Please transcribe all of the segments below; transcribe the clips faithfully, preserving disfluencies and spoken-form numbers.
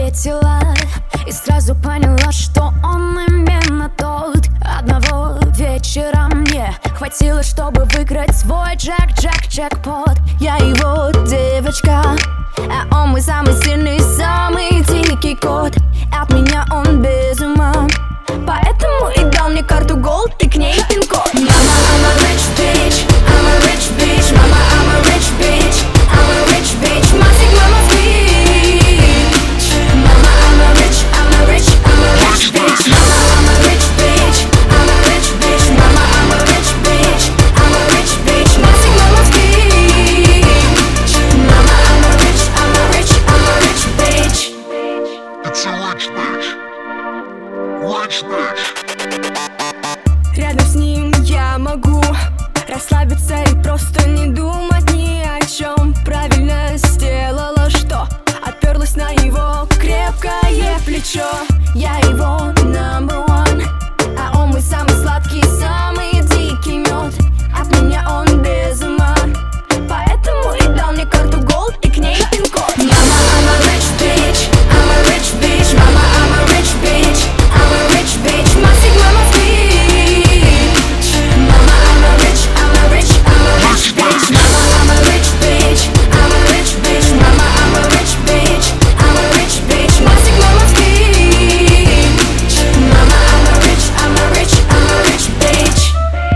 встретила и сразу поняла, что он именно тот. Одного вечера мне хватило, чтобы выиграть свой джек-джек-джекпот. Я его девочка, а он мой самый сильный, самый дикий кот. От меня он без ума, поэтому и дал мне карту голд и к ней пин-код. Мама, I'm a rich bitch, I'm a rich bitch. Мама, I'm a rich bitch, I'm a rich bitch. Мазик, мама, bitch. Мама, I'm a rich, I'm a rich, I'm a rich bitch. Мама, I'm a rich bitch, I'm a rich bitch. Мама, I'm a rich bitch, I'm a rich bitch. Мазик, мама, bitch. Мама, I'm a rich, I'm a rich, I'm a rich bitch. It's a rich bitch, rich bitch. Рядом с ним я могу расслабиться и просто не думать ни о чем. Правильно сделала, что оперлась на его крепкое плечо. Я его number one, а он мой самый сладкий, самый дикий мед. От меня он без ума, поэтому и дал мне карту голд и к ней пин-код. Мама, I'm a rich bitch, I'm a rich bitch. Мама, I'm a rich bitch, I'm a rich bitch. Мазик, мама, bitch. Мама, I'm a rich, I'm a rich, I'm a rich bitch. Mama, I'm a rich bitch, I'm a rich bitch. Mama, I'm a rich bitch, I'm a rich bitch. Мазик, мама, bitch. Mama, I'm a rich, I'm a rich, I'm a rich bitch.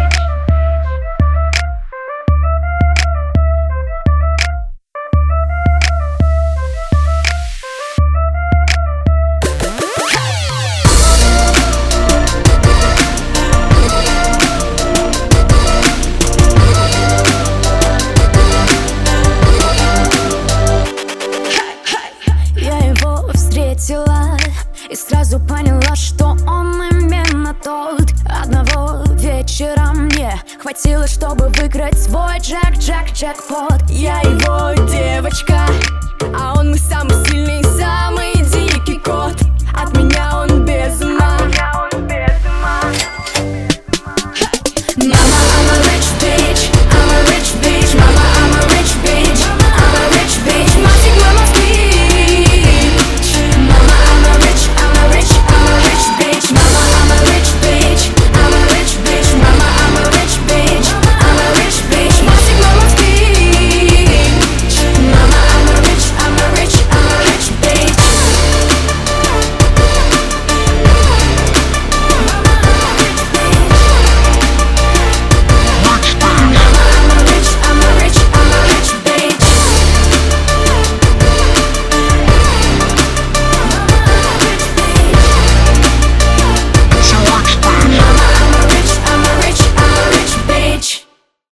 Я его встретила и сразу поняла, что он именно тот. Одного вечера мне хватило, чтобы выиграть свой джек-джек-джекпот. Я его девочка, а он мой самый сильный, самый